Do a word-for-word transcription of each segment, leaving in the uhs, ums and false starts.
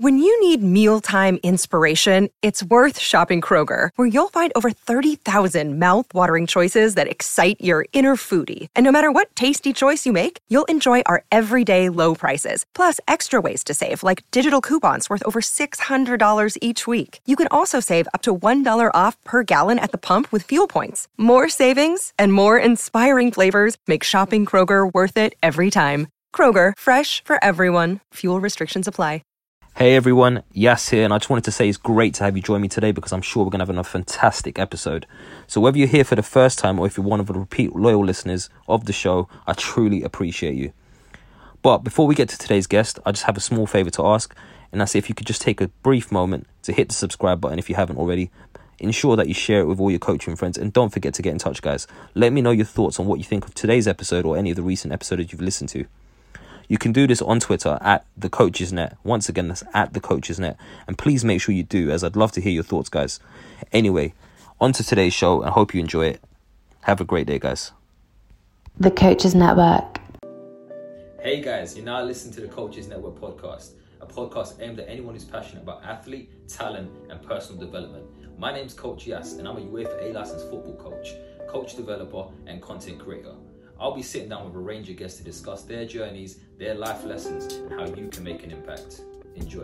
When you need mealtime inspiration, it's worth shopping Kroger, where you'll find over thirty thousand mouth-watering choices that excite your inner foodie. And no matter what tasty choice you make, you'll enjoy our everyday low prices, plus extra ways to save, like digital coupons worth over six hundred dollars each week. You can also save up to one dollar off per gallon at the pump with fuel points. More savings and more inspiring flavors make shopping Kroger worth it every time. Kroger, fresh for everyone. Fuel restrictions apply. Hey everyone, Yas here, and I just wanted to say it's great to have you join me today because I'm sure we're going to have a fantastic episode. So whether you're here for the first time or if you're one of the repeat loyal listeners of the show, I truly appreciate you. But before we get to today's guest, I just have a small favour to ask, and that's if you could just take a brief moment to hit the subscribe button if you haven't already. Ensure that you share it with all your coaching friends, and don't forget to get in touch, guys. Let me know your thoughts on what you think of today's episode or any of the recent episodes you've listened to. You can do this on Twitter at The Coaches Net. Once again, that's at The Coaches Net. And please make sure you do, as I'd love to hear your thoughts, guys. Anyway, on to today's show, and I hope you enjoy it. Have a great day, guys. The Coaches Network. Hey, guys, you're now listening to The Coaches Network podcast, a podcast aimed at anyone who's passionate about athlete, talent, and personal development. My name's Coach Yas, and I'm a UEFA A licensed football coach, coach developer, and content creator. I'll be sitting down with a range of guests to discuss their journeys, their life lessons, and how you can make an impact. Enjoy.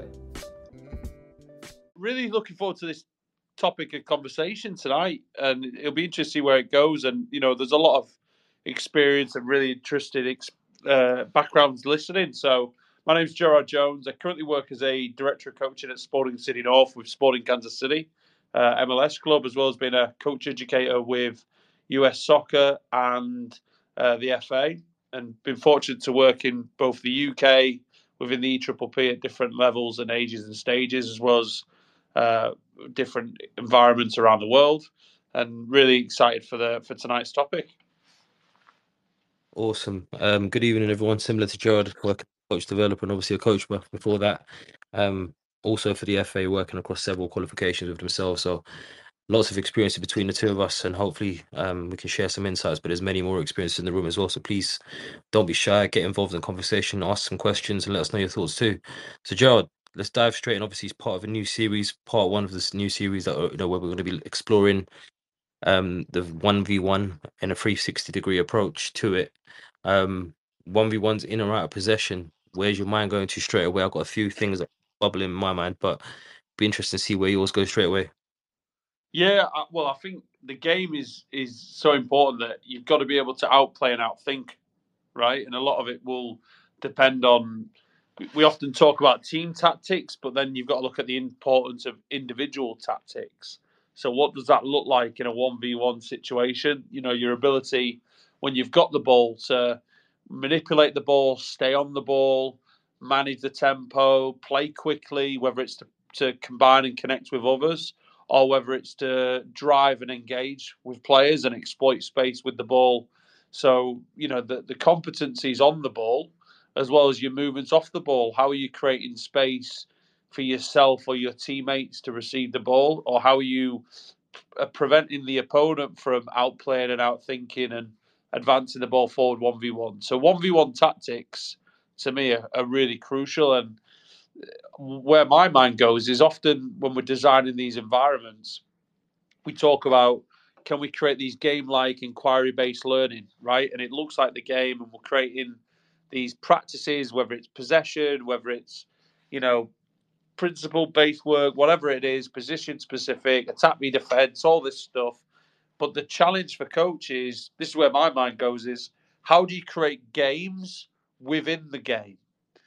Really looking forward to this topic of conversation tonight, and it'll be interesting to see where it goes. And, you know, there's a lot of experience and really interested uh, backgrounds listening. So my name's Gerard Jones. I currently work as a director of coaching at Sporting City North with Sporting Kansas City, uh, M L S club, as well as being a coach educator with U S Soccer and Uh, the F A, and been fortunate to work in both the U K within the E P P P at different levels and ages and stages, as well as uh, different environments around the world, and really excited for the for tonight's topic. Awesome. Um, good evening, everyone. Similar to Gerard, working coach developer and obviously a coach before that. Um, also for the F A, working across several qualifications with themselves. So lots of experience between the two of us, and hopefully um, we can share some insights, but there's many more experiences in the room as well. So please don't be shy, get involved in the conversation, ask some questions, and let us know your thoughts too. So Gerard, let's dive straight in. Obviously, it's part of a new series, part one of this new series that you know where we're going to be exploring um, the one v one and a three sixty degree approach to it. Um, one v one's in or out of possession. Where's your mind going to straight away? I've got a few things that bubble in my mind, but be interesting to see where yours goes straight away. Yeah, well, I think the game is is so important that you've got to be able to outplay and outthink, right? And a lot of it will depend on. We often talk about team tactics, but then you've got to look at the importance of individual tactics. So, what does that look like in a one v one situation? You know, your ability when you've got the ball to manipulate the ball, stay on the ball, manage the tempo, play quickly, whether it's to, to combine and connect with others, or whether it's to drive and engage with players and exploit space with the ball. So, you know, the, the competencies on the ball, as well as your movements off the ball. How are you creating space for yourself or your teammates to receive the ball? Or how are you preventing the opponent from outplaying and outthinking and advancing the ball forward one v one? So one v one tactics, to me, are, are really crucial. And where my mind goes is often when we're designing these environments, we talk about, can we create these game-like inquiry-based learning, right? And it looks like the game, and we're creating these practices, whether it's possession, whether it's, you know, principle-based work, whatever it is, position-specific, attack me defense, all this stuff. But the challenge for coaches, this is where my mind goes, is how do you create games within the game?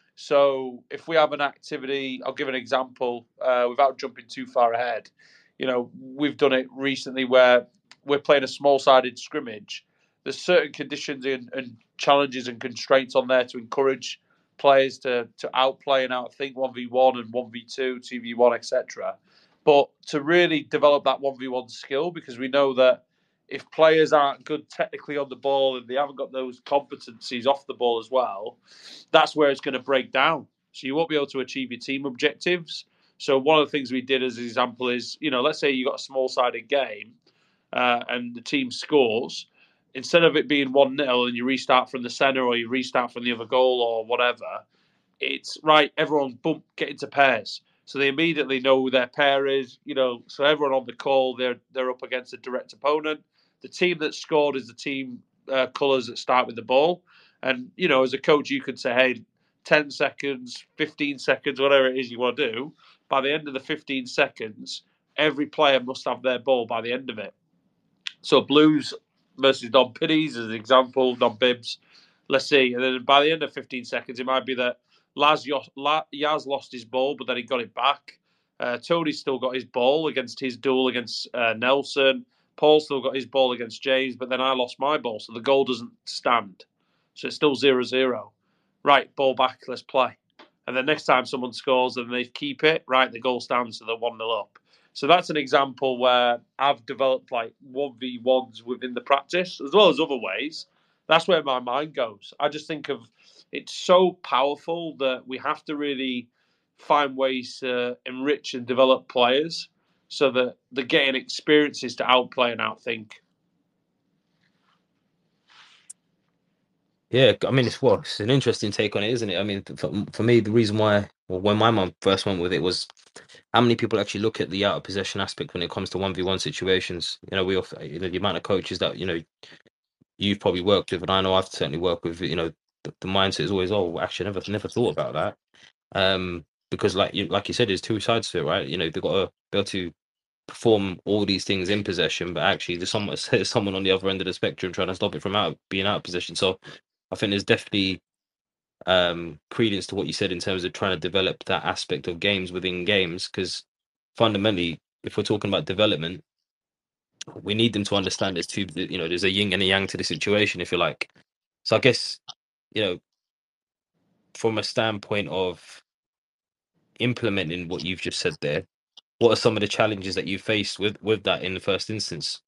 So if we have an activity, I'll give an example uh, without jumping too far ahead. You know, we've done it recently where we're playing a small-sided scrimmage. There's certain conditions and, and challenges and constraints on there to encourage players to to outplay and outthink one v one and one v two, two v one, et cetera. But to really develop that one v one skill, because we know that if players aren't good technically on the ball and they haven't got those competencies off the ball as well, that's where it's going to break down. So you won't be able to achieve your team objectives. So one of the things we did as an example is, you know, let's say you got a small-sided game uh, and the team scores. Instead of it being one nil and you restart from the centre or you restart from the other goal or whatever, it's right, everyone bump, get into pairs. So they immediately know who their pair is, you know, so everyone on the call, they're they're up against a direct opponent. The team that scored is the team uh, colours that start with the ball. And, you know, as a coach, you could say, hey, ten seconds, fifteen seconds, whatever it is you want to do. By the end of the fifteen seconds, every player must have their ball by the end of it. So Blues versus Don Piddies as an example, Don Bibbs. Let's see. And then by the end of fifteen seconds, it might be that Laz Yaz lost his ball, but then he got it back. Uh, Tony still got his ball against his duel against uh, Nelson. Paul still got his ball against James, but then I lost my ball, so the goal doesn't stand. So it's still zero zero. Right, ball back, let's play. And then next time someone scores and they keep it, right, the goal stands, so they're one nil up. So that's an example where I've developed like one v ones within the practice, as well as other ways. That's where my mind goes. I just think of it's so powerful that we have to really find ways to enrich and develop players so that they're getting experiences to outplay and outthink. Yeah, I mean, it's what it's an interesting take on it, isn't it? I mean, for, for me, the reason why, well, when my mum first went with it was how many people actually look at the out of possession aspect when it comes to one v one situations. You know, we often, you know, the amount of coaches that, you know, you've probably worked with, and I know I've certainly worked with, you know, the, the mindset is always, oh, actually, I never, never thought about that. Um, because like you, like you said, there's two sides to it, right? You know, they've got to be able to perform all these things in possession, but actually there's someone, there's someone on the other end of the spectrum trying to stop it from out being out of possession. So I think there's definitely um, credence to what you said in terms of trying to develop that aspect of games within games, because fundamentally, if we're talking about development, we need them to understand there's two, you know, there's a yin and a yang to the situation, if you like. So I guess, you know, from a standpoint of implementing what you've just said there, what are some of the challenges that you faced with with that in the first instance?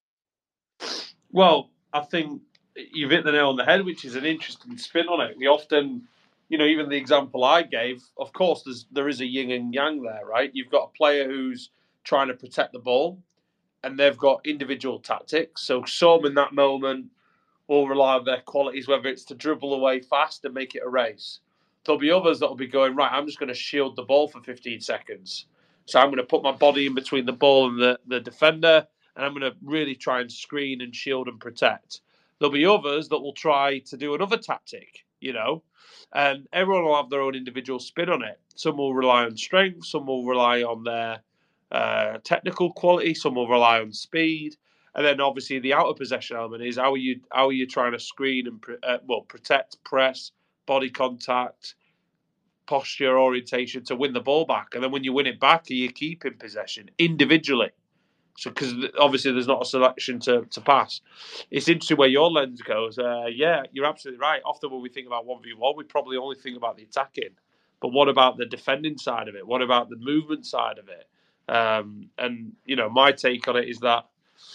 Well, I think you've hit the nail on the head, which is an interesting spin on it. We often, you know, even the example I gave, of course, there's there is a yin and yang there, right? You've got a player who's trying to protect the ball, and they've got individual tactics. So some in that moment will rely on their qualities, whether it's to dribble away fast and make it a race. There'll be others that will be going, right, I'm just going to shield the ball for fifteen seconds. So I'm going to put my body in between the ball and the, the defender, and I'm going to really try and screen and shield and protect. There'll be others that will try to do another tactic, you know, and everyone will have their own individual spin on it. Some will rely on strength, some will rely on their uh, technical quality, some will rely on speed. And then obviously the out of possession element is how are you how are you trying to screen and uh, well protect, press, body contact, posture, orientation to win the ball back. And then when you win it back, are you keeping possession individually? So because obviously there's not a selection to, to pass. It's interesting where your lens goes. Uh, yeah, you're absolutely right. Often when we think about one v one, we probably only think about the attacking. But what about the defending side of it? What about the movement side of it? Um, and you know, my take on it is that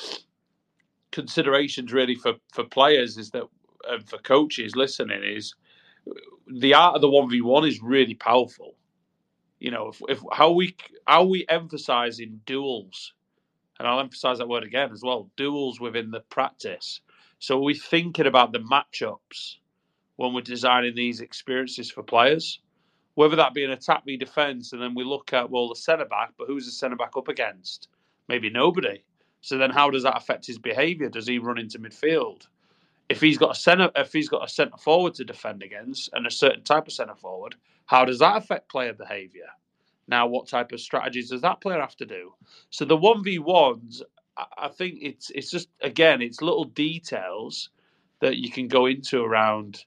considerations really for, for players is that, and for coaches listening, is the art of the one v one is really powerful. You know, if, if how we how we emphasising duels, and I'll emphasise that word again as well, duels within the practice. So we're thinking about the matchups when we're designing these experiences for players, whether that be an attack v defence, and then we look at, well, the centre back, but who's the centre back up against? Maybe nobody. So then, how does that affect his behaviour? Does he run into midfield? If he's got a centre, if he's got a centre forward to defend against, and a certain type of centre forward, how does that affect player behaviour? Now, what type of strategies does that player have to do? So the one v ones, I think it's it's just again, it's little details that you can go into around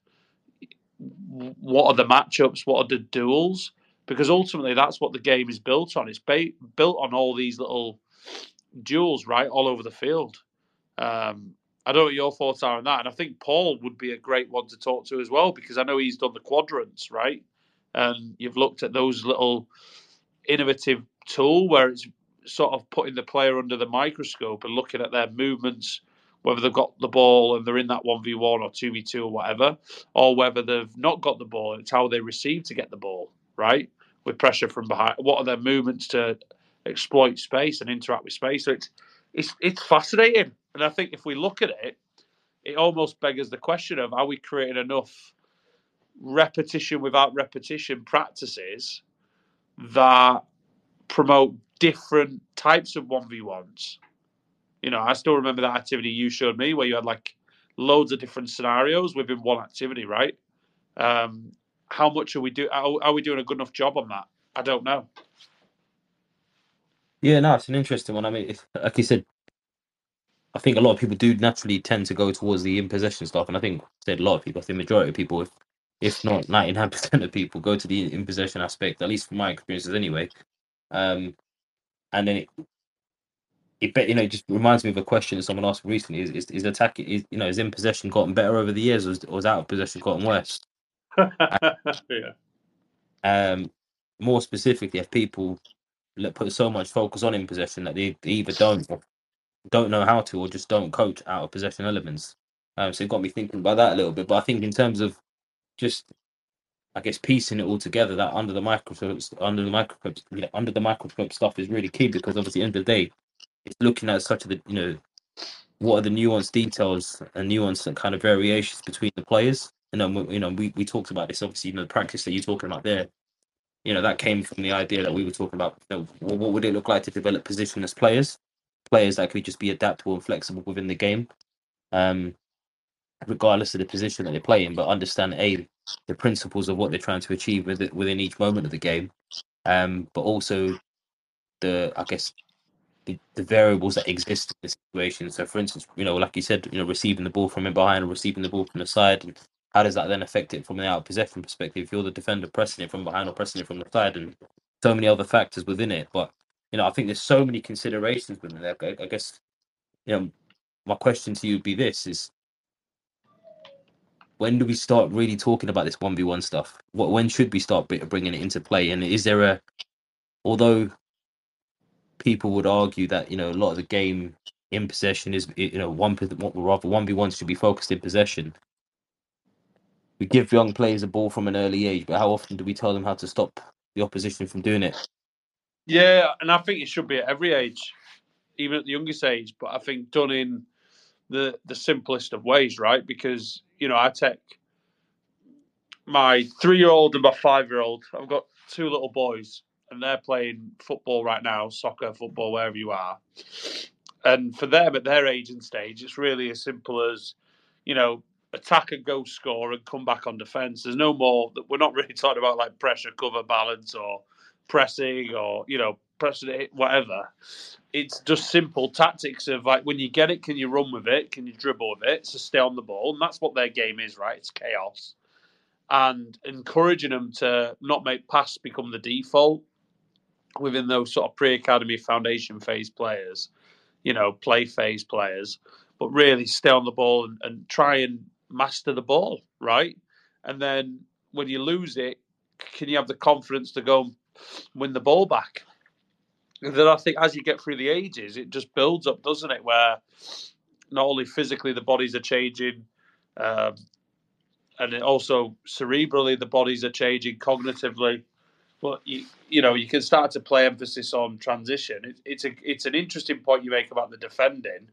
what are the matchups, what are the duels, because ultimately that's what the game is built on. It's ba- built on all these little duels, right, all over the field. Um, I don't know what your thoughts are on that. And I think Paul would be a great one to talk to as well, because I know he's done the quadrants, right? And you've looked at those little innovative tool where it's sort of putting the player under the microscope and looking at their movements, whether they've got the ball and they're in that one v one or two v two or whatever, or whether they've not got the ball. It's how they receive to get the ball, right? With pressure from behind. What are their movements to exploit space and interact with space? So it's it's it's fascinating. And I think if we look at it, it almost beggars the question of, are we creating enough repetition without repetition practices that promote different types of one v ones. You know, I still remember that activity you showed me where you had like loads of different scenarios within one activity, right? Um, how much are we do? Are, are we doing a good enough job on that? I don't know. Yeah, no, it's an interesting one. I mean, if, like you said, I think a lot of people do naturally tend to go towards the in possession stuff, and I think I said a lot of people, I think the majority of people, if if not ninety-nine percent of people, go to the in possession aspect, at least from my experiences anyway. Um, and then it, it bet you know it just reminds me of a question that someone asked me recently: is is, is attack is you know is in possession gotten better over the years, or is, or is out of possession gotten worse? Yeah. Um, more specifically, if people let, put so much focus on in possession that they, they either don't or don't know how to, or just don't coach out of possession elements. Um, so it got me thinking about that a little bit. But I think in terms of just, I guess, piecing it all together, that under the microscope, under the microscope, you know, under the microscope stuff is really key, because obviously, at the end of the day, it's looking at such a, you know, what are the nuanced details and nuanced and kind of variations between the players. You know, we, you know, we, we talked about this, obviously, you know, the practice that you're talking about there, you know, that came from the idea that we were talking about, you know, what, what would it look like to develop positionless players, players that could just be adaptable and flexible within the game, um, regardless of the position that they play in, but understand, A, the principles of what they're trying to achieve with it, within each moment of the game, um, but also the, I guess, the, the variables that exist in the situation. So, for instance, you know, like you said, you know, receiving the ball from in behind or receiving the ball from the side, and how does that then affect it from the out of possession perspective? If you're the defender pressing it from behind or pressing it from the side, and so many other factors within it. But you know, I think there's so many considerations within there. I, I guess, you know, my question to you would be this: is when do we start really talking about this one v one stuff? What when should we start bringing it into play? And is there a, although people would argue that, you know, a lot of the game in possession is, you know, one rather one v one should be focused in possession. We give young players a ball from an early age, but how often do we tell them how to stop the opposition from doing it? Yeah, and I think it should be at every age, even at the youngest age. But I think done in the the simplest of ways, right? Because you know, I take my three-year-old and my five-year-old. I've got two little boys, and they're playing football right now, soccer, football, wherever you are. And for them at their age and stage, it's really as simple as, you know, attack and go score and come back on defence. There's no more that we're not really talking about like pressure, cover, balance, or pressing, or you know, pressing it, whatever. It's just simple tactics of like when you get it, can you run with it? Can you dribble with it? So stay on the ball, and that's what their game is, right? It's chaos, and encouraging them to not make pass become the default within those sort of pre-academy foundation phase players, you know, play phase players, but really stay on the ball and, and try and master the ball, right? And then when you lose it, can you have the confidence to go and win the ball back? And then I think as you get through the ages, it just builds up, doesn't it? Where not only physically the bodies are changing, um, and it also cerebrally the bodies are changing, cognitively. But you, you know, you can start to play emphasis on transition. It, it's a, it's an interesting point you make about the defending,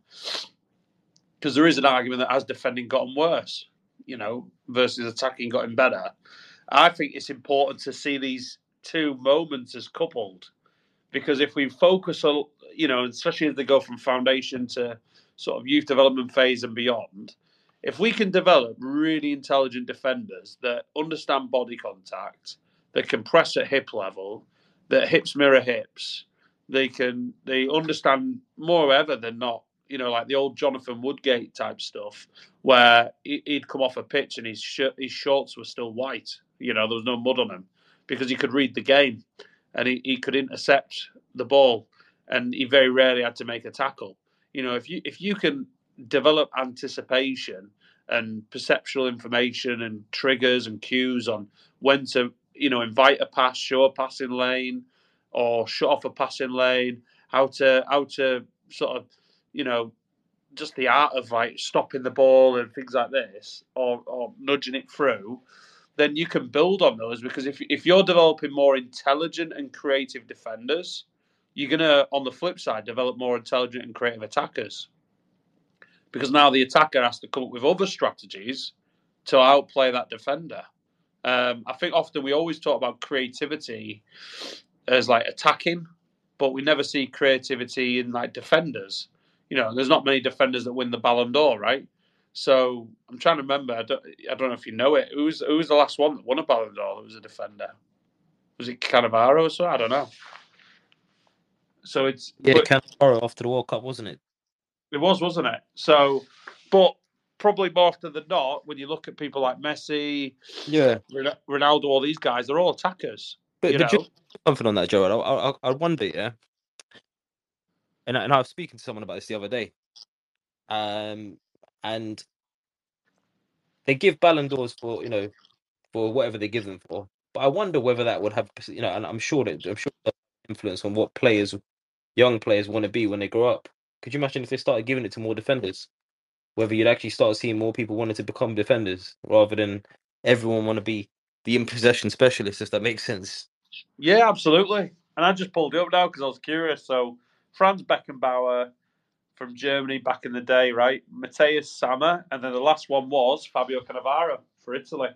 because there is an argument that has defending gotten worse, you know, versus attacking gotten better. I think it's important to see these two moments as coupled, because if we focus on, you know, especially as they go from foundation to sort of youth development phase and beyond, if we can develop really intelligent defenders that understand body contact, that can press at hip level, that hips mirror hips, they can they understand more ever than not, you know, like the old Jonathan Woodgate type stuff, where he'd come off a pitch and his shirt, his shorts were still white. You know, there was no mud on him because he could read the game and he, he could intercept the ball, and he very rarely had to make a tackle. You know, if you if you can develop anticipation and perceptual information and triggers and cues on when to, you know, invite a pass, show a passing lane, or shut off a passing lane, how to how to sort of, you know, just the art of like stopping the ball and things like this, or or nudging it through, then you can build on those, because if if you're developing more intelligent and creative defenders, you're gonna, on the flip side, develop more intelligent and creative attackers, because now the attacker has to come up with other strategies to outplay that defender. Um, I think often we always talk about creativity as like attacking, but we never see creativity in like defenders. You know, there's not many defenders that win the Ballon d'Or, right? So I'm trying to remember. I don't, I don't know if you know it. Who was, who was the last one that won a Ballon d'Or that was a defender? Was it Cannavaro or so? I don't know. So it's Yeah, but Cannavaro after the World Cup, wasn't it? it was, wasn't it? So, but probably more often than not, when you look at people like Messi, Yeah, Ronaldo, all these guys, they're all attackers. but You but know, just something on that, Joe. I, I I wonder, yeah, and I, and I was speaking to someone about this the other day, um, and they give Ballon d'Ors for you know for whatever they give them for, but I wonder whether that would have you know, and I'm sure that I'm sure that influence on what players, young players, want to be when they grow up. Could you imagine if they started giving it to more defenders? Whether you'd actually start seeing more people wanting to become defenders rather than everyone want to be the in possession specialist, if that makes sense. yeah, absolutely. And I just pulled it up now because I was curious. So, Franz Beckenbauer from Germany back in the day, right? Matthias Sammer, and then the last one was Fabio Cannavaro for Italy.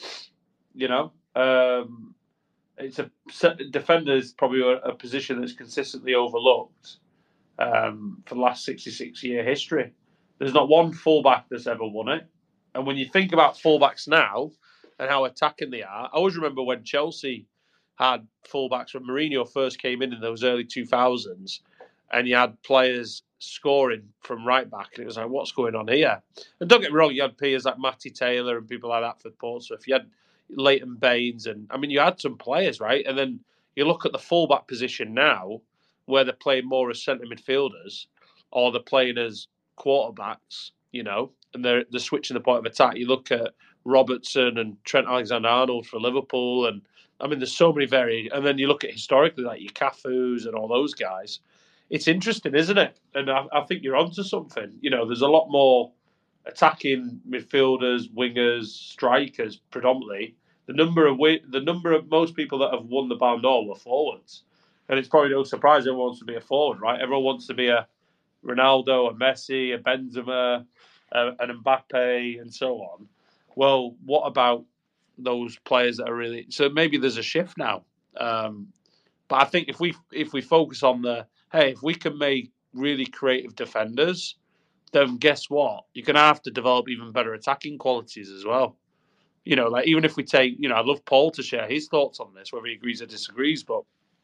You know, um, it's a defender is probably a, a position that's consistently overlooked um, for the last sixty-six year history. There's not one fullback that's ever won it. And when you think about fullbacks now and how attacking they are, I always remember when Chelsea had fullbacks when Mourinho first came in in those early two thousands, and you had players scoring from right back, and it was like, what's going on here? And don't get me wrong, you had players like Matty Taylor and people like that for Portsmouth. You had Leighton Baines, and I mean, you had some players, right? And then you look at the fullback position now, where they're playing more as centre midfielders, or they're playing as quarterbacks, you know, and they're they're switching the point of attack. You look at Robertson and Trent Alexander-Arnold for Liverpool, and I mean, there's so many very. And then you look at historically, like your Cafus and all those guys. It's interesting, isn't it? And I, I think you're onto something. You know, there's a lot more attacking midfielders, wingers, strikers, predominantly. The number of the number of most people that have won the Ballon d'Or were forwards, and it's probably no surprise everyone wants to be a forward, right? Everyone wants to be a Ronaldo, a Messi, a Benzema, uh, an Mbappe, and so on. Well, what about those players that are really? So maybe there's a shift now. Um, but I think if we if we focus on the hey, if we can make really creative defenders, then guess what? You're going to have to develop even better attacking qualities as well. You know, like even if we take, you know, I'd love Paul to share his thoughts on this, whether he agrees or disagrees, but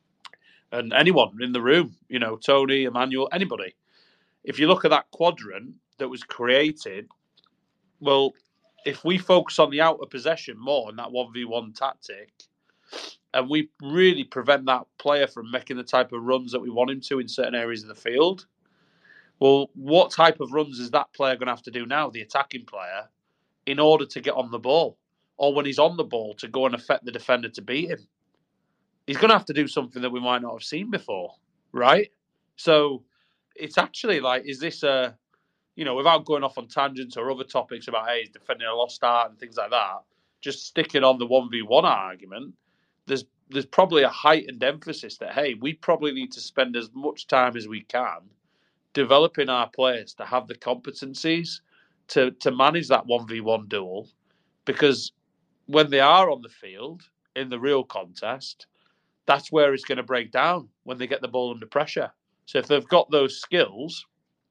and anyone in the room, you know, Tony, Emmanuel, anybody. If you look at that quadrant that was created, well, if we focus on the outer possession more in that one v one tactic, and we really prevent that player from making the type of runs that we want him to in certain areas of the field, well, what type of runs is that player going to have to do now, the attacking player, in order to get on the ball? Or when he's on the ball to go and affect the defender to beat him? He's going to have to do something that we might not have seen before, right? So it's actually like, is this a, you know, without going off on tangents or other topics about, hey, he's defending a lost art and things like that, just sticking on the one v one argument, there's there's probably a heightened emphasis that, hey, we probably need to spend as much time as we can developing our players to have the competencies to, to manage that one v one duel, because when they are on the field in the real contest, that's where it's going to break down when they get the ball under pressure. So if they've got those skills,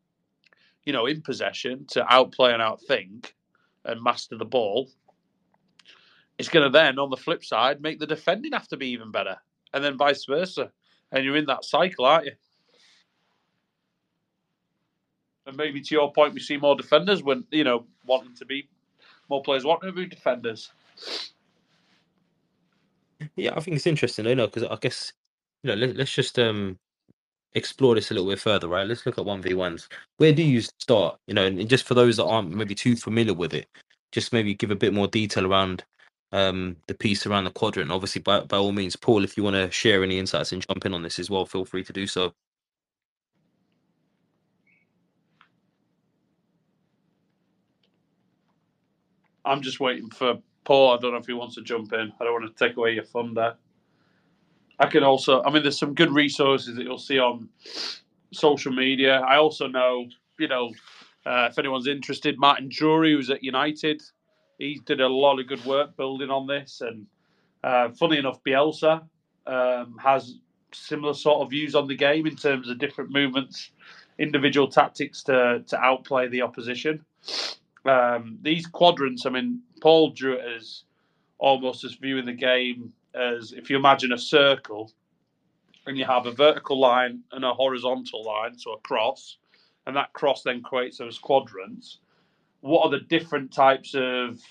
you know, in possession to outplay and outthink and master the ball, it's going to then, on the flip side, make the defending have to be even better, and then vice versa. And you're in that cycle, aren't you? And maybe to your point, we see more defenders when, you know, wanting to be, more players wanting to be defenders. Yeah, I think it's interesting, you know, because I guess, you know, let, let's just um explore this a little bit further, right? Let's look at one v ones. Where do you start? You know, and just for those that aren't maybe too familiar with it, just maybe give a bit more detail around um the piece around the quadrant. Obviously, by by all means, Paul, if you want to share any insights and jump in on this as well, feel free to do so. I'm just waiting for Paul. I don't know if he wants to jump in. I don't want to take away your thunder. I can also, I mean, there's some good resources that you'll see on social media. I also know, you know, uh, if anyone's interested, Martin Drury, who's at United, He did a lot of good work building on this, and uh, funny enough, Bielsa um, has similar sort of views on the game in terms of different movements, individual tactics to to outplay the opposition. Um, these quadrants, I mean, Paul drew it as almost as viewing the game as if you imagine a circle and you have a vertical line and a horizontal line, so a cross, and that cross then creates those quadrants. What are the different types of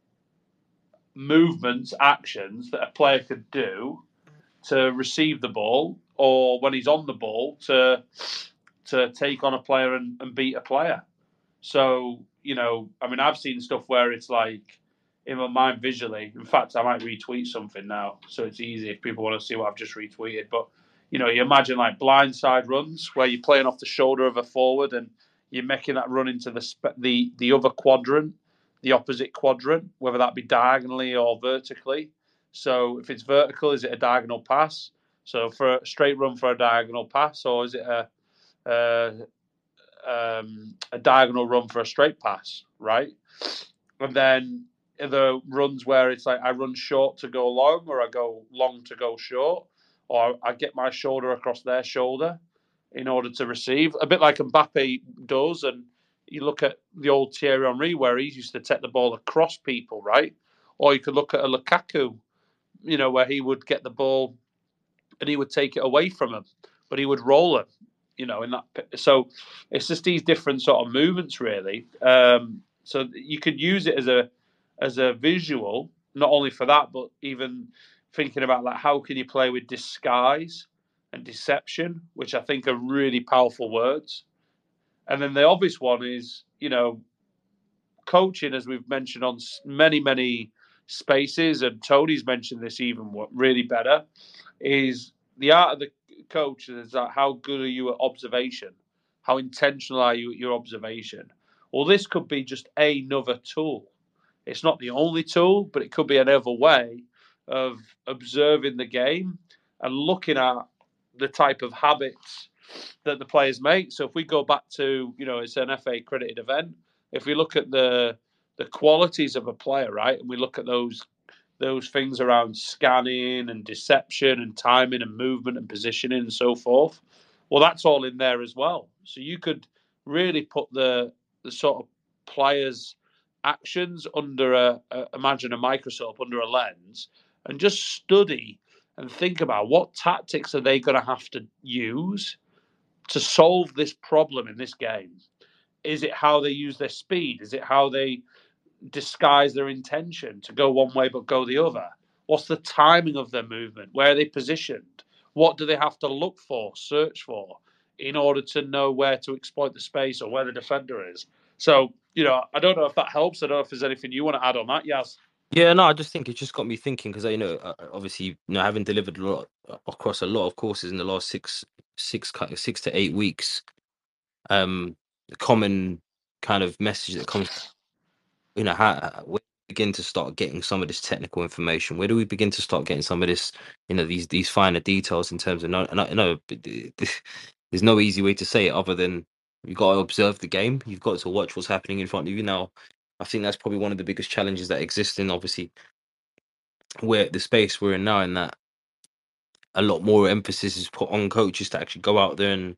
movements, actions that a player could do to receive the ball, or when he's on the ball to to take on a player and, and beat a player? So, you know, I mean, I've seen stuff where it's like in my mind visually. In fact, I might retweet something now, so it's easy if people want to see what I've just retweeted. But you know, you imagine like blindside runs where you're playing off the shoulder of a forward and you're making that run into the the the other quadrant, the opposite quadrant, whether that be diagonally or vertically. So if it's vertical, is it a diagonal pass? So for a straight run for a diagonal pass, or is it a a, um, a diagonal run for a straight pass, right? And then the runs where it's like I run short to go long, or I go long to go short, or I get my shoulder across their shoulder in order to receive, a bit like Mbappe does. And you look at the old Thierry Henry where he used to take the ball across people, right? Or you could look at a Lukaku, you know, where he would get the ball and he would take it away from him, but he would roll him, you know, in that. So it's just these different sort of movements, really. Um, so you could use it as a as a visual, not only for that, but even thinking about like how can you play with disguise and deception, which I think are really powerful words. And then the obvious one is, you know, coaching, as we've mentioned on many, many spaces, and Tony's mentioned this even really better, is the art of the coach is that how good are you at observation? How intentional are you at your observation? Well, this could be just another tool. It's not the only tool, but it could be another way of observing the game and looking at the type of habits that the players make. So if we go back to, you know, it's an F A accredited event. If we look at the the qualities of a player, right, and we look at those those things around scanning and deception and timing and movement and positioning and so forth, well, that's all in there as well. So you could really put the the sort of players' actions under a, a imagine a microscope, under a lens, and just study and think about what tactics are they going to have to use to solve this problem in this game. Is it how they use their speed? Is it how they disguise their intention to go one way but go the other? What's the timing of their movement? Where are they positioned? What do they have to look for, search for, in order to know where to exploit the space or where the defender is? So, you know, I don't know if that helps. I don't know if there's anything you want to add on that. Yes. Yeah, no, I just think it just got me thinking because, you know, uh, obviously, you know, having delivered a lot across a lot of courses in the last six, six, six to eight weeks, um, the common kind of message that comes, you know, how where do we begin to start getting some of this technical information? Where do we begin to start getting some of this, you know, these these finer details in terms of no, no, no there's no easy way to say it other than you've got to observe the game. You've got to watch what's happening in front of you. Now, I think that's probably one of the biggest challenges that exist in, obviously, where the space we're in now, in that a lot more emphasis is put on coaches to actually go out there and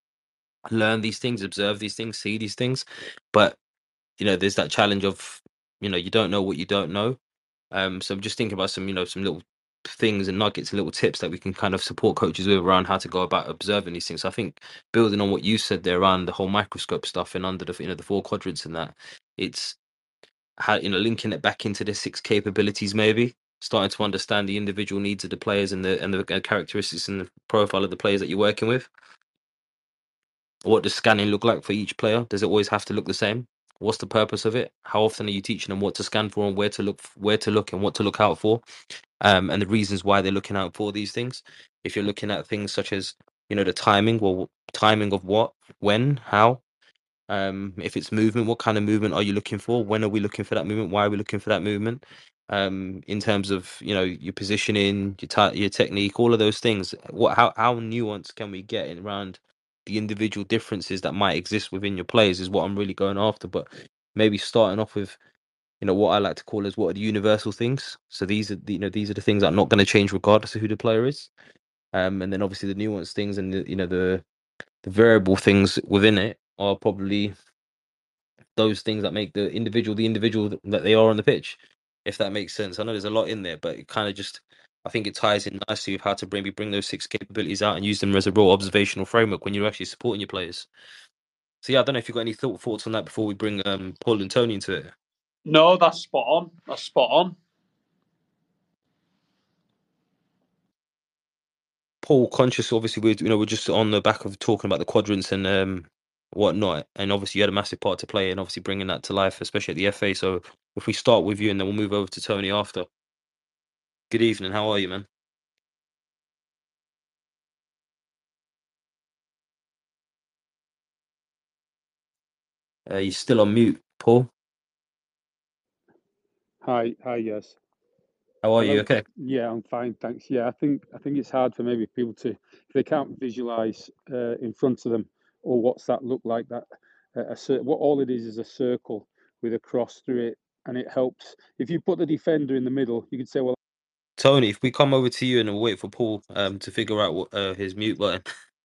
learn these things, observe these things, see these things. But, you know, there's that challenge of, you know, you don't know what you don't know. Um, so I'm just thinking about some, you know, some little things and nuggets and little tips that we can kind of support coaches with around how to go about observing these things. So I think building on what you said there around the whole microscope stuff and under the, you know, the four quadrants and that, it's how, you know, linking it back into the six capabilities, maybe starting to understand the individual needs of the players and the and the characteristics and the profile of the players that you're working with. What does scanning look like for each player? Does it always have to look the same? What's the purpose of it? How often are you teaching them what to scan for and where to look, where to look and what to look out for, um, and the reasons why they're looking out for these things? If you're looking at things such as, you know, the timing, well, timing of what, when, how. Um, if it's movement, what kind of movement are you looking for? When are we looking for that movement? Why are we looking for that movement? Um, in terms of, you know, your positioning, your ta- your technique, all of those things. What, how, how nuanced can we get in around the individual differences that might exist within your players is what I'm really going after. But maybe starting off with you know, what I like to call as what are the universal things. So these are the, you know, these are the things that are not going to change regardless of who the player is. Um, and then obviously the nuanced things and the, you know, the the variable things within it are probably those things that make the individual the individual that they are on the pitch, if that makes sense. I know there's a lot in there, but it kind of just, I think it ties in nicely with how to bring bring those six capabilities out and use them as a real observational framework when you're actually supporting your players. So yeah, I don't know if you've got any thought, thoughts on that before we bring um, Paul and Tony into it. No, that's spot on. That's spot on. Paul, conscious, obviously, we're you know we're just on the back of talking about the quadrants and um whatnot, and obviously you had a massive part to play, and obviously bringing that to life, especially at the F A. So if we start with you, and then we'll move over to Tony after. Good evening. How are you, man? Uh, you're still on mute, Paul. Hi, hi, yes. How are Hello. you? Okay. Yeah, I'm fine, thanks. Yeah, I think I think it's hard for maybe people to, if they can't visualize uh, in front of them, or what's that look like? That uh, a cir- what all it is is a circle with a cross through it, and it helps. If you put the defender in the middle, you could say, well, Tony, if we come over to you and we'll wait for Paul um to figure out what uh, his mute button.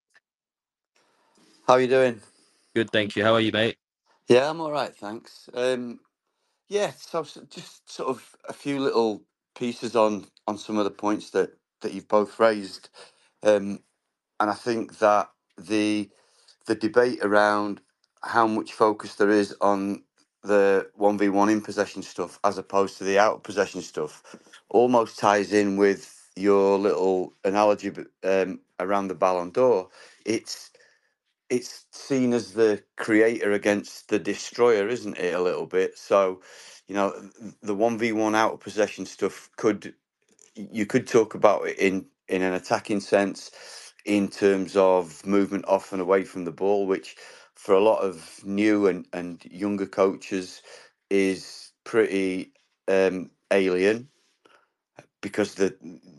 How are you doing? Good, thank you. How are you, mate? Yeah, I'm all right, thanks. Um, yeah, so s- just sort of a few little pieces on on some of the points that that you've both raised, um, and I think that the the debate around how much focus there is on the one v one in possession stuff as opposed to the out of possession stuff almost ties in with your little analogy b- um, around the Ballon d'Or. It's it's seen as the creator against the destroyer, isn't it? A little bit. So, you know, the one v one out of possession stuff could you could talk about it in in an attacking sense, in terms of movement off and away from the ball, which for a lot of new and and younger coaches is pretty um, alien because the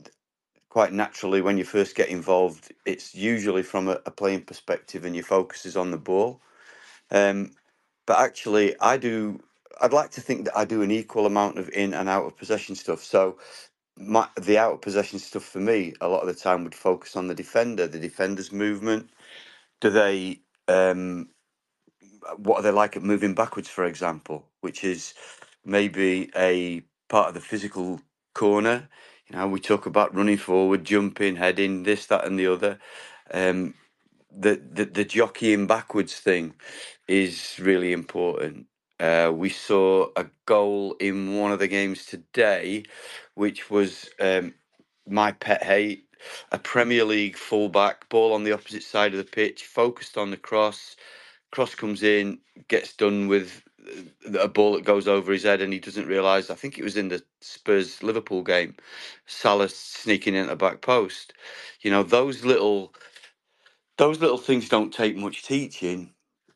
quite naturally when you first get involved, it's usually from a, a playing perspective and your focus is on the ball. Um, but actually, I do. I'd like to think that I do an equal amount of in and out of possession stuff. So, my the out of possession stuff for me, a lot of the time would focus on the defender, the defender's movement. Do they? Um, what are they like at moving backwards, for example? Which is maybe a part of the physical corner. You know, we talk about running forward, jumping, heading, this, that, and the other. Um, the, the the jockeying backwards thing is really important. Uh, we saw a goal in one of the games today, which was um, my pet hate. A Premier League fullback, ball on the opposite side of the pitch, focused on the cross. Cross comes in, gets done with uh, a ball that goes over his head, and he doesn't realise. I think it was in the Spurs Liverpool game. Salah sneaking in at the back post. You know, those little those little things don't take much teaching,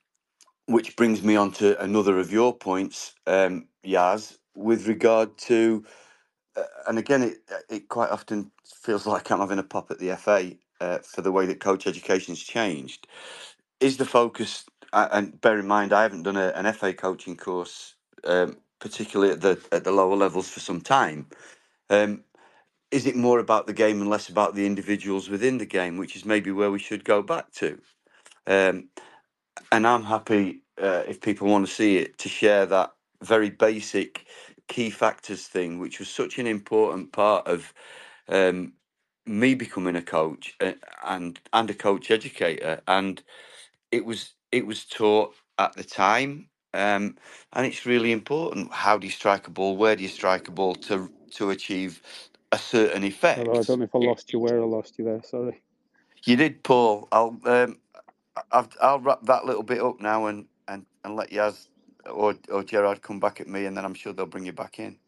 which brings me on to another of your points, um, Yaz, with regard to, uh, and again, it it quite often feels like I'm having a pop at the F A uh, for the way that coach education's changed. Is the focus, uh, and bear in mind, I haven't done a, an F A coaching course, um, particularly at the at the lower levels for some time. Um, is it more about the game and less about the individuals within the game, which is maybe where we should go back to? Um, and I'm happy uh, if people want to see it to share that very basic key factors thing, which was such an important part of um, me becoming a coach uh, and and a coach educator, and it was it was taught at the time, um, and it's really important. How do you strike a ball? Where do you strike a ball to to achieve a certain hello, I effect? don't know if I lost you, where I lost you there. Sorry. You did, Paul. I'll um, I've, I'll wrap that little bit up now and, and, and let Yaz or or Gerard come back at me, and then I'm sure they'll bring you back in.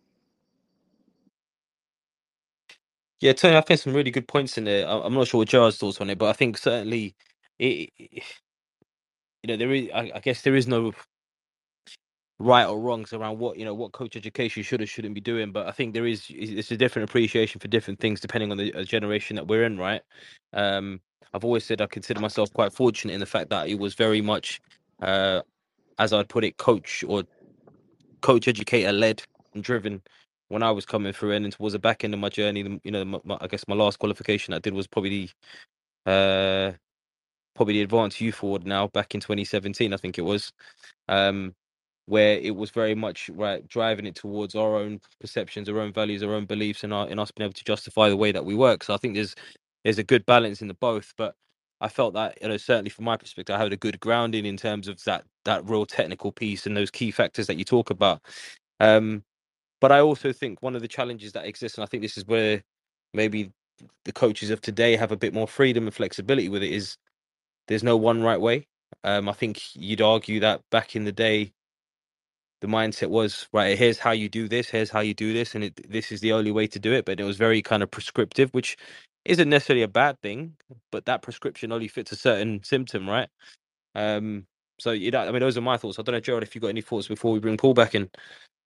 Yeah, Tony, I think some really good points in there. I- I'm not sure what Gerard's thoughts on it, but I think certainly, it, it- you know, there is. I, I guess there is no right or wrongs around what you know what coach education should or shouldn't be doing. But I think there is it's a different appreciation for different things depending on the uh, generation that we're in, right? Um, I've always said I consider myself quite fortunate in the fact that it was very much, uh, as I'd put it, coach or coach, educator led and driven when I was coming through, and towards the back end of my journey, the- you know, my, my, I guess my last qualification I did was probably the uh, probably the advanced youth award now back in twenty seventeen, I think it was, um, where it was very much right driving it towards our own perceptions, our own values, our own beliefs, and our in us being able to justify the way that we work. So I think there's there's a good balance in the both, but I felt that, you know, certainly from my perspective, I had a good grounding in terms of that that real technical piece and those key factors that you talk about. Um, but I also think one of the challenges that exists, and I think this is where maybe the coaches of today have a bit more freedom and flexibility with it, is there's no one right way. Um, I think you'd argue that back in the day, the mindset was, right, here's how you do this, here's how you do this, and it, this is the only way to do it. But it was very kind of prescriptive, which isn't necessarily a bad thing, but that prescription only fits a certain symptom, right? Um, so you know, I mean, those are my thoughts. I don't know, Gerald, if you've got any thoughts before we bring Paul back in.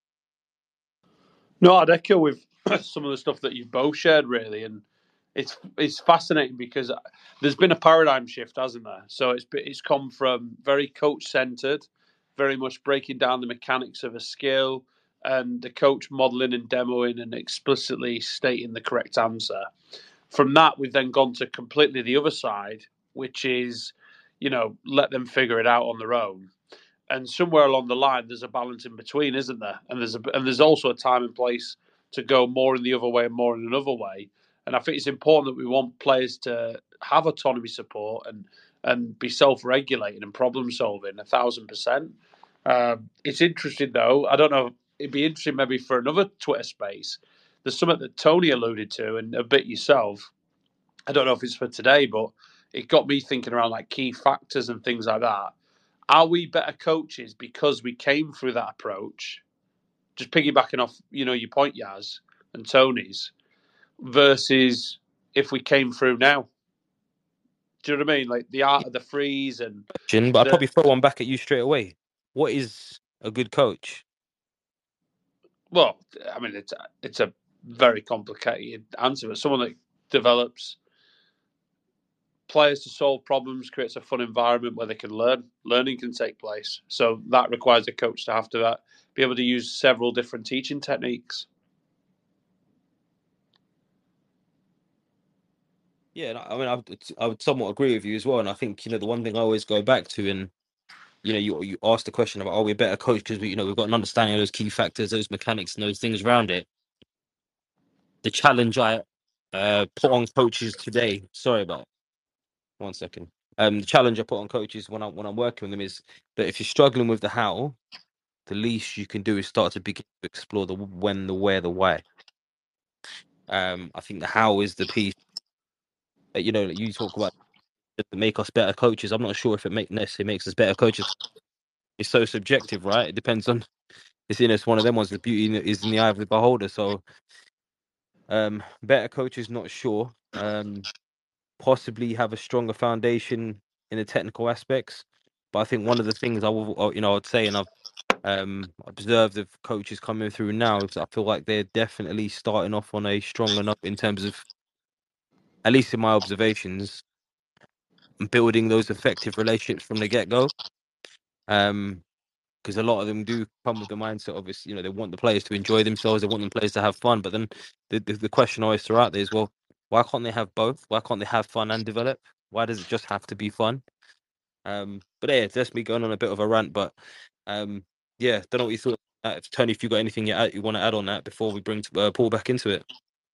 No, I'd echo with some of the stuff that you've both shared, really, and it's it's fascinating because there's been a paradigm shift, hasn't there? So it's it's come from very coach centered, very much breaking down the mechanics of a skill, and the coach modeling and demoing and explicitly stating the correct answer. From that, we've then gone to completely the other side, which is, you know, let them figure it out on their own. And somewhere along the line, there's a balance in between, isn't there? And there's a, and there's also a time and place to go more in the other way and more in another way. And I think it's important that we want players to have autonomy support and and be self-regulating and problem solving a thousand percent. Um, it's interesting though. I don't know. It'd be interesting maybe for another Twitter space. There's something that Tony alluded to and a bit yourself. I don't know if it's for today, but it got me thinking around like key factors and things like that. Are we better coaches because we came through that approach? Just piggybacking off, you know, your point, Yaz, and Tony's, versus if we came through now. Do you know what I mean? Like the art of the freeze and But I'd the probably throw one back at you straight away. What is a good coach? well, I mean, it's it's a very complicated answer, but someone that develops players to solve problems, creates a fun environment where they can learn. Learning can take place, so that requires a coach to have to that be able to use several different teaching techniques. Yeah, I mean, I would, I would somewhat agree with you as well. And I think, you know, the one thing I always go back to, and you know, you you asked the question about, are we a better coach because we, you know, we've got an understanding of those key factors, those mechanics, and those things around it. The challenge I uh, put on coaches today. Sorry about one second. Um, the challenge I put on coaches when I when I'm working with them is that if you're struggling with the how, the least you can do is start to begin to explore the when, the where, the why. Um, I think the how is the piece that, you know, that you talk about to make us better coaches. I'm not sure if it make necessarily makes us better coaches. It's so subjective, right? It depends on. It's, you know, it's one of them ones. The beauty is in the eye of the beholder. So, um, better coaches, not sure. Um, possibly have a stronger foundation in the technical aspects. But I think one of the things I will, uh, you know, I'd say, and I've um, observed of coaches coming through now, is I feel like they're definitely starting off on a strong enough in terms of, at least in my observations, building those effective relationships from the get go. Um, because a lot of them do come with the mindset of, it's, you know, they want the players to enjoy themselves, they want the players to have fun. But then the, the, the question I always throw out there is, well, why can't they have both? Why can't they have fun and develop? Why does it just have to be fun? Um, but yeah, that's me going on a bit of a rant. But um, yeah, don't know what you thought. Uh, Tony, if you got anything you, add, you want to add on that before we bring uh, Paul back into it.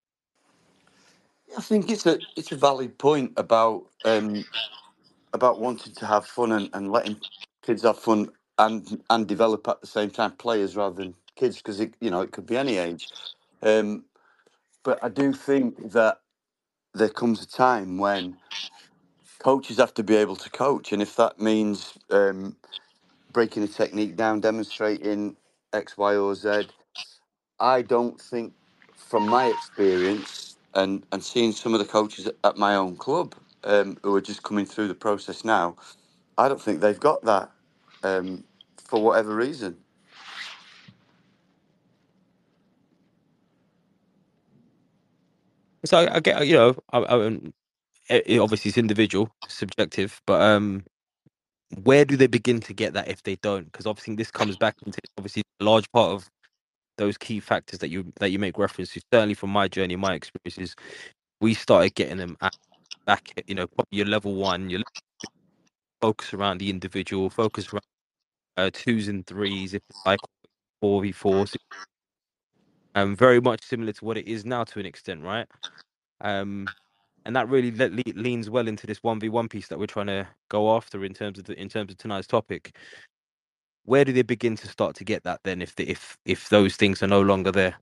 I think it's a it's a valid point about um, about wanting to have fun and, and letting kids have fun and and develop at the same time, players rather than kids, because it you know it could be any age. Um, but I do think that there comes a time when coaches have to be able to coach, and if that means um, breaking a technique down, demonstrating X, Y, or Z, I don't think, from my experience and and seeing some of the coaches at, at my own club um, who are just coming through the process now, I don't think they've got that um, for whatever reason. So I, I get, you know, I, I, it, it obviously it's individual, subjective, but um, where do they begin to get that if they don't? Because obviously this comes back into obviously a large part of those key factors that you that you make reference to. Certainly from my journey, my experiences, we started getting them at, back at, you know, probably your level one, your focus around the individual, focus around uh, twos and threes, if you like, four v fours, um, very much similar to what it is now to an extent, right? Um, and that really le- le- leans well into this one v one piece that we're trying to go after in terms of the, in terms of tonight's topic. Where do they begin to start to get that then, if the, if if those things are no longer there?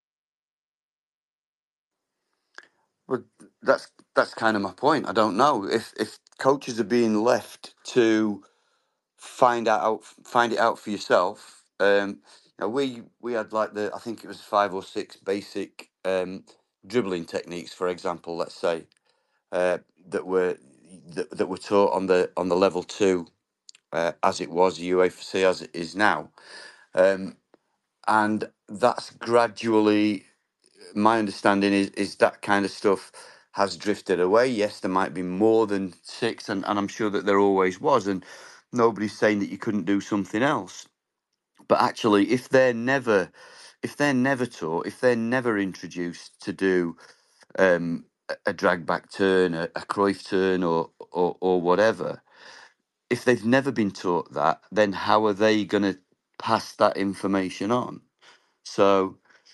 Well, that's that's kind of my point. I don't know if if coaches are being left to find out find it out for yourself. Um, you know, we we had like the I think it was five or six basic um, dribbling techniques, for example. Let's say uh, that were that, that were taught on the on the level two, uh, as it was U A F C as it is now, um, and that's gradually. My understanding is is that kind of stuff has drifted away. Yes, there might be more than six, and, and I'm sure that there always was, and nobody's saying that you couldn't do something else. But actually, if they're never, if they're never taught, if they're never introduced to do um, a a drag back turn, a, a Cruyff turn, or, or or whatever, if they've never been taught that, then how are they going to pass that information on? So,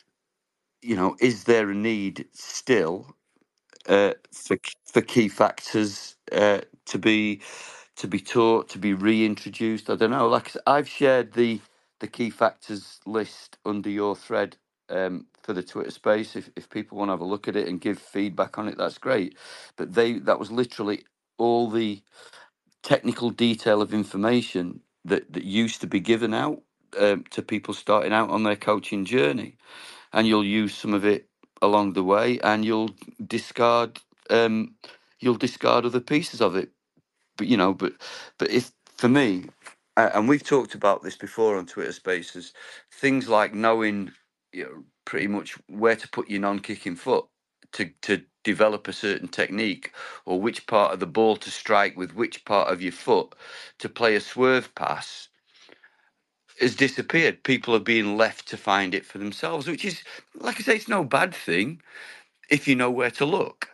you know, is there a need still uh, for for key factors uh, to be to be taught, to be reintroduced? I don't know. Like I said, I've shared the the key factors list under your thread um, for the Twitter space. If if people want to have a look at it and give feedback on it, that's great. But they that was literally all the technical detail of information that that used to be given out um, to people starting out on their coaching journey, and you'll use some of it along the way, and you'll discard um, you'll discard other pieces of it. But you know, but but if for me, uh, and we've talked about this before on Twitter Spaces, things like knowing, you know, pretty much where to put your non-kicking foot to to develop a certain technique, or which part of the ball to strike with which part of your foot to play a swerve pass, has disappeared. People are being left to find it for themselves, which is, like I say, it's no bad thing if you know where to look.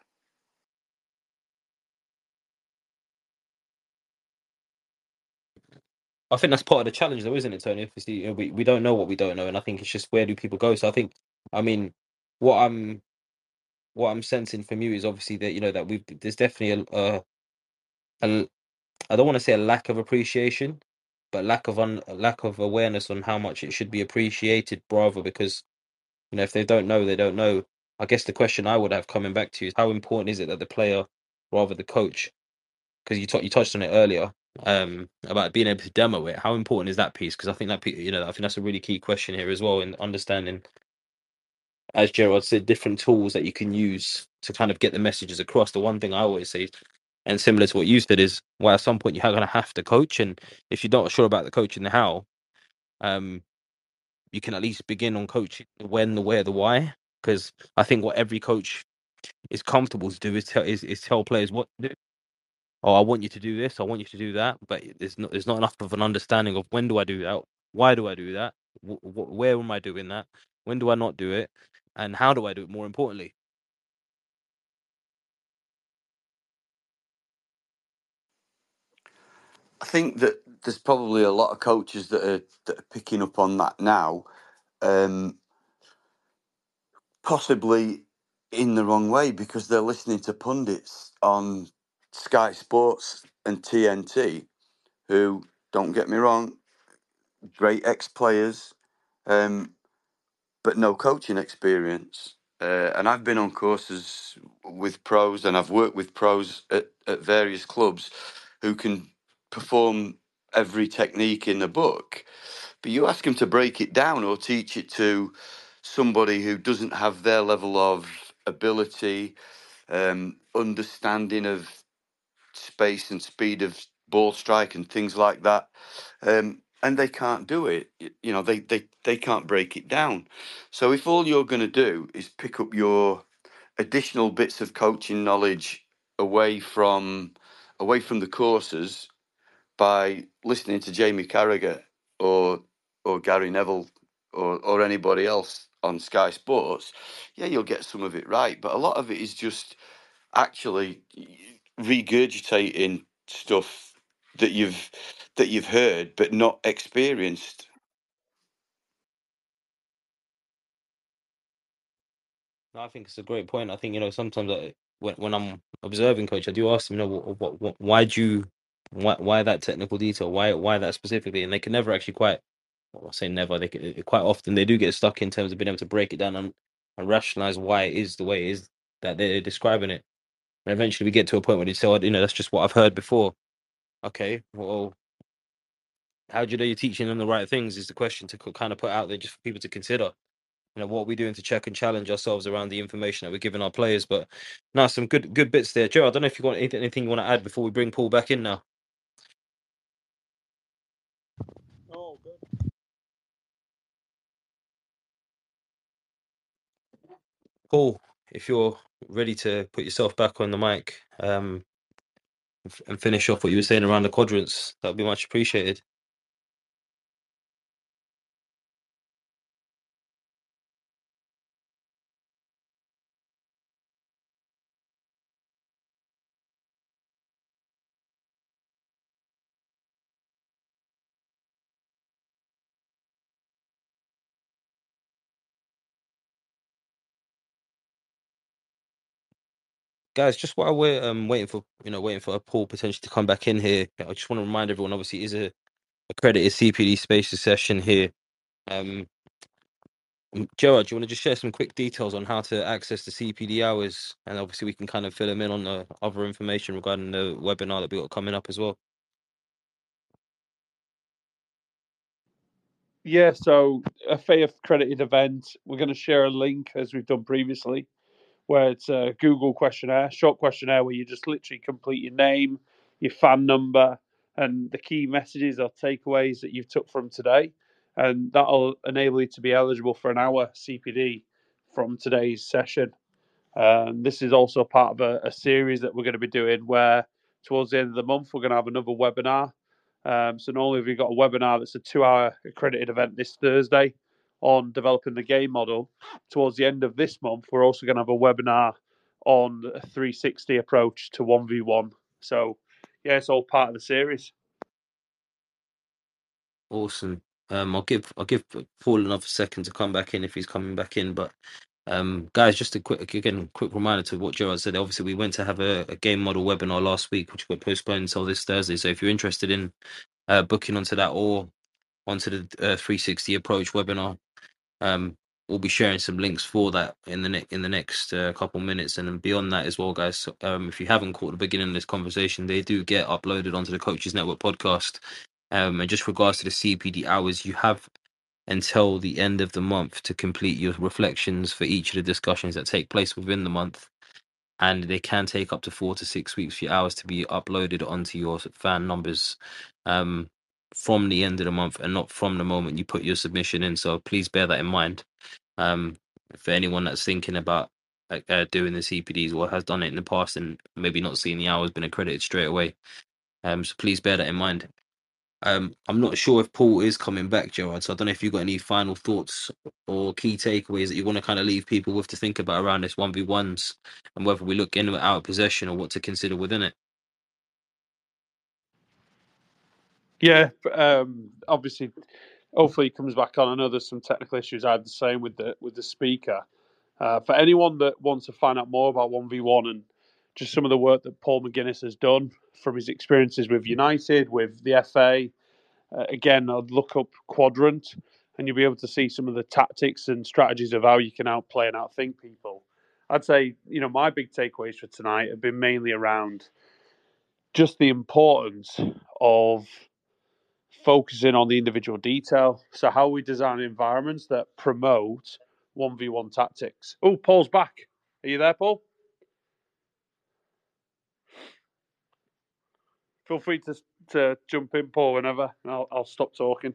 I think that's part of the challenge, though, isn't it, Tony? Obviously, you know, we we don't know what we don't know, and I think it's just where do people go. So I think, I mean, what I'm what I'm sensing from you is obviously that you know that we've there's definitely a, a, a I don't want to say a lack of appreciation, but lack of un, a lack of awareness on how much it should be appreciated, rather because you know if they don't know, they don't know. I guess the question I would have coming back to you is how important is it that the player, rather the coach, because you t- you touched on it earlier, um, about being able to demo it. How important is that piece? Because I think that pe- you know I think that's a really key question here as well in understanding, as Gerard said, different tools that you can use to kind of get the messages across. The one thing I always say, and similar to what you said, is well, at some point you're going to have to coach, and if you're not sure about the coaching, the how, um, you can at least begin on coaching the when, the where, the why. Because I think what every coach is comfortable to do is tell is, is tell players what to do. Oh, I want you to do this. I want you to do that. But there's not there's not enough of an understanding of when do I do that? Why do I do that? Wh- wh- where am I doing that? When do I not do it? And how do I do it? More importantly. I think that there's probably a lot of coaches that are that are picking up on that now, um, possibly in the wrong way because they're listening to pundits on Sky Sports and T N T, who, don't get me wrong, great ex-players, um, but no coaching experience. Uh, and I've been on courses with pros, and I've worked with pros at, at various clubs who can perform every technique in the book. But you ask them to break it down or teach it to somebody who doesn't have their level of ability, um, understanding of space and speed of ball strike and things like that, um, and they can't do it. Y- You know, they they they can't break it down. So if all you're going to do is pick up your additional bits of coaching knowledge away from away from the courses, by listening to Jamie Carragher or or Gary Neville or or anybody else on Sky Sports, yeah, you'll get some of it right, but a lot of it is just actually regurgitating stuff that you've that you've heard but not experienced. I think it's a great point. I think, you know, sometimes I, when when I'm observing coach, I do ask them, you know, what, what, what why do you, why, why that technical detail, why, why that specifically, and they can never actually quite, well, I'll say never. They can, quite often they do get stuck in terms of being able to break it down and, and rationalize why it is the way it is that they're describing it. And eventually we get to a point where they say, oh, you know, that's just what I've heard before. Okay, well, how do you know you're teaching them the right things is the question to kind of put out there just for people to consider. You know, what are we doing to check and challenge ourselves around the information that we're giving our players? But now some good good bits there. Joe, I don't know if you want anything, anything you want to add before we bring Paul back in now. Oh, good. Paul, if you're ready to put yourself back on the mic um, and finish off what you were saying around the quadrants, that would be much appreciated. Guys, just while we're um, waiting for you know waiting for Paul potentially to come back in here, I just want to remind everyone. Obviously, it is a accredited C P D Spaces session here. Um, Joe, do you want to just share some quick details on how to access the C P D hours, and obviously we can kind of fill them in on the other information regarding the webinar that we got coming up as well. Yeah, so a F A accredited event. We're going to share a link as we've done previously, where it's a Google questionnaire, short questionnaire, where you just literally complete your name, your fan number, and the key messages or takeaways that you've took from today, and that'll enable you to be eligible for an hour C P D from today's session. Um, this is also part of a, a series that we're going to be doing where towards the end of the month we're going to have another webinar. Um, so not only have we got a webinar that's a two-hour accredited event this Thursday on developing the game model, towards the end of this month we're also going to have a webinar on a three sixty approach to one v one. So yeah, it's all part of the series. Awesome. Um, I'll give I'll give Paul another second to come back in if he's coming back in. But um, guys, just a quick again quick reminder to what Gerard said. Obviously, we went to have a, a game model webinar last week, which got postponed until this Thursday. So if you're interested in uh, booking onto that or onto the uh, three sixty approach webinar, um, we'll be sharing some links for that in the ne- in the next uh, couple minutes, and then beyond that as well, guys. So, um, if you haven't caught the beginning of this conversation, they do get uploaded onto the Coaches Network podcast. Um, and just regards to the C P D hours, you have until the end of the month to complete your reflections for each of the discussions that take place within the month, and they can take up to four to six weeks for your hours to be uploaded onto your fan numbers. Um, from the end of the month and not from the moment you put your submission in. So please bear that in mind. Um, for anyone that's thinking about like, uh, doing the C P Ds or has done it in the past and maybe not seeing the hours been accredited straight away. Um, so please bear that in mind. Um, I'm not sure if Paul is coming back, Gerard. So I don't know if you've got any final thoughts or key takeaways that you want to kind of leave people with to think about around this one v ones and whether we look in or out of possession or what to consider within it. Yeah, um, obviously, hopefully he comes back on. I know there's some technical issues. I had the same with the with the speaker. Uh, for anyone that wants to find out more about one v one and just some of the work that Paul McGuinness has done from his experiences with United, with the F A, uh, again, I'd look up Quadrant and you'll be able to see some of the tactics and strategies of how you can outplay and outthink people. I'd say, you know, my big takeaways for tonight have been mainly around just the importance of focusing on the individual detail. So how we design environments that promote one v one tactics. Oh, Paul's back. Are you there, Paul? Feel free to to jump in, Paul, whenever, and I'll, I'll stop talking.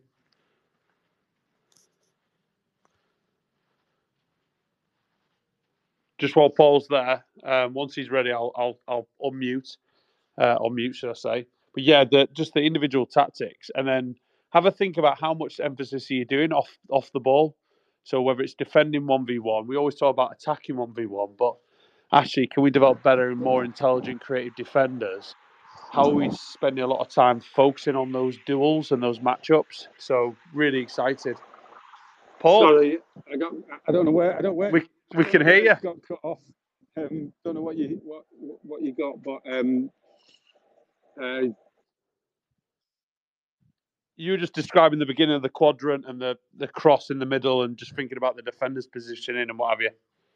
Just while Paul's there, um, once he's ready, I'll I'll, I'll unmute, uh, unmute, should I say? but yeah, the just the individual tactics, and then have a think about how much emphasis are you doing off off the ball. So whether it's defending one v one, we always talk about attacking one v one, but actually, can we develop better and more intelligent, creative defenders? How are we spending a lot of time focusing on those duels and those matchups? So really excited. Paul, sorry, I got. I don't know where. I don't where. we we can hear you. Got cut off. Um, don't know what you what what you got, but um, uh, you were just describing the beginning of the quadrant and the the cross in the middle, and just thinking about the defender's positioning and what have you.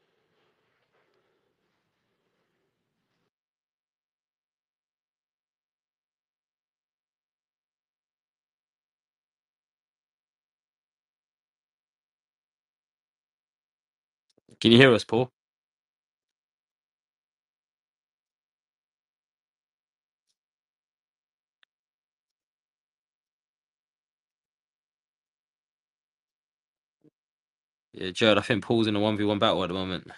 Can you hear us, Paul? Yeah, Jared, I think Paul's in a one v one battle at the moment.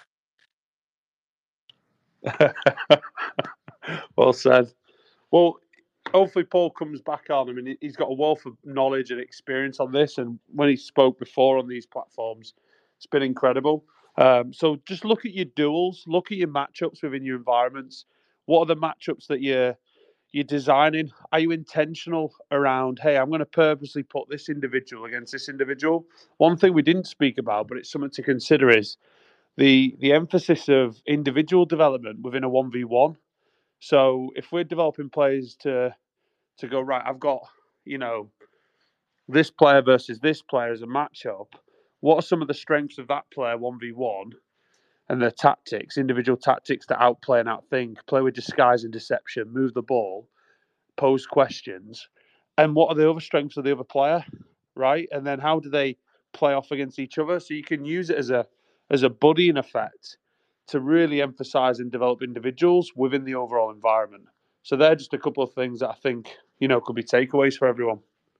Well said. Well, hopefully Paul comes back on. I mean, he's got a wealth of knowledge and experience on this, and when he spoke before on these platforms, it's been incredible. Um, so just look at your duels, look at your matchups within your environments. What are the matchups that you're you're designing? Are you intentional around, hey, I'm going to purposely put this individual against this individual? One thing we didn't speak about, but it's something to consider, is the the emphasis of individual development within a one v one. So if we're developing players to to go, right, I've got, you know, this player versus this player as a matchup, what are some of the strengths of that player one v one, and their tactics, individual tactics to outplay and outthink, play with disguise and deception, move the ball, pose questions, and what are the other strengths of the other player, right? And then how do they play off against each other? So you can use it as a as a buddying effect to really emphasize and develop individuals within the overall environment. So they're just a couple of things that I think, you know, could be takeaways for everyone.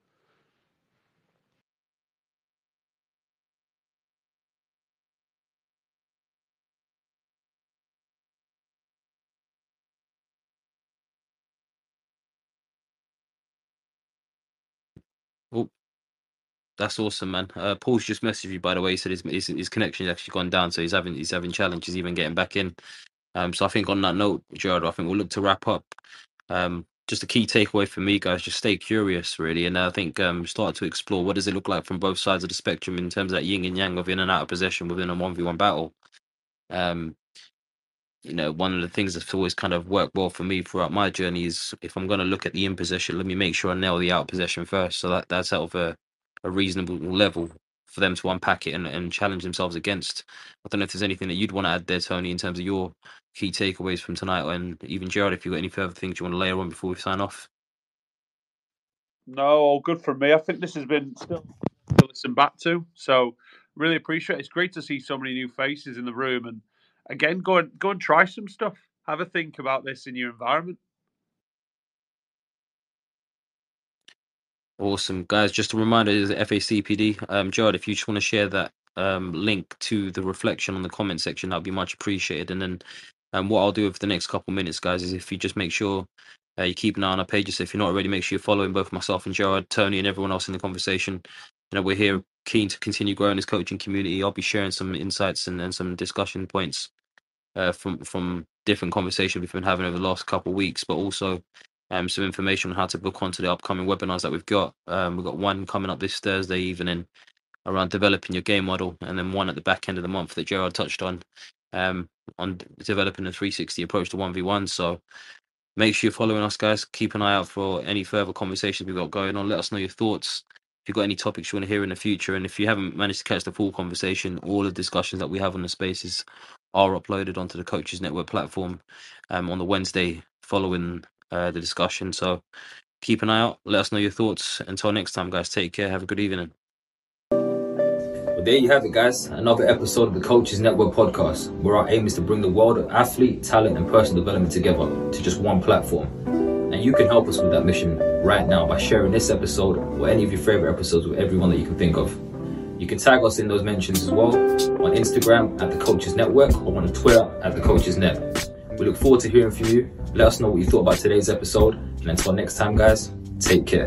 Oh, that's awesome, man. Uh, Paul's just messaged you, by the way. He said his, his his connection has actually gone down, so he's having he's having challenges even getting back in. Um, so I think on that note, Gerard, I think we'll look to wrap up. Um, just a key takeaway for me, guys, just stay curious, really, and I think um, start to explore what does it look like from both sides of the spectrum in terms of that yin and yang of in and out of possession within a one v one battle. Um, you know, one of the things that's always kind of worked well for me throughout my journey is if I'm going to look at the in possession, let me make sure I nail the out possession first. So that that's out of a, a reasonable level for them to unpack it and, and challenge themselves against. I don't know if there's anything that you'd want to add there, Tony, in terms of your key takeaways from tonight, and even Gerard, if you've got any further things you want to layer on before we sign off. No, all good from me. I think this has been still to listen back to. So really appreciate it. It's great to see so many new faces in the room. And again, go and go and try some stuff. Have a think about this in your environment. Awesome, guys. Just a reminder, is F A C P D. Um, Gerard, if you just want to share that um, link to the reflection on the comment section, that would be much appreciated. And then um, what I'll do over the next couple minutes, guys, is if you just make sure uh, you keep an eye on our pages. So if you're not already, make sure you're following both myself and Gerard, Tony, and everyone else in the conversation. You know, we're here keen to continue growing this coaching community. I'll be sharing some insights and, and some discussion points uh, from from different conversations we've been having over the last couple of weeks, but also um, some information on how to book onto the upcoming webinars that we've got. Um, we've got one coming up this Thursday evening around developing your game model, and then one at the back end of the month that Gerard touched on, um, on developing a three sixty approach to one v one. So make sure you're following us, guys. Keep an eye out for any further conversations we've got going on. Let us know your thoughts. If you've got any topics you want to hear in the future, and if you haven't managed to catch the full conversation, all the discussions that we have on the spaces are uploaded onto the Coaches Network platform um, on the Wednesday following uh, the discussion. So keep an eye out. Let us know your thoughts. Until next time, guys, take care. Have a good evening. Well, there you have it, guys. Another episode of the Coaches Network podcast, where our aim is to bring the world of athlete, talent, and personal development together to just one platform. And you can help us with that mission right now by sharing this episode or any of your favorite episodes with everyone that you can think of. You can tag us in those mentions as well on Instagram at the Coaches Network or on Twitter at the Coaches Net. We look forward to hearing from you. Let us know what you thought about today's episode. And until next time, guys, take care.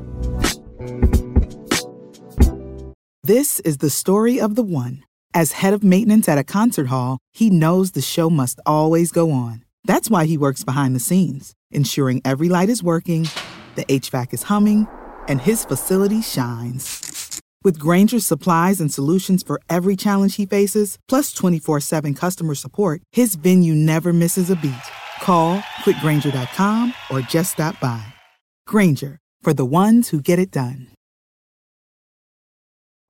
This is the story of the one. As head of maintenance at a concert hall, he knows the show must always go on. That's why he works behind the scenes, ensuring every light is working, the H V A C is humming, and his facility shines. With Grainger's supplies and solutions for every challenge he faces, plus twenty-four seven customer support, his venue never misses a beat. Call quick grainger dot com or just stop by. Grainger, for the ones who get it done.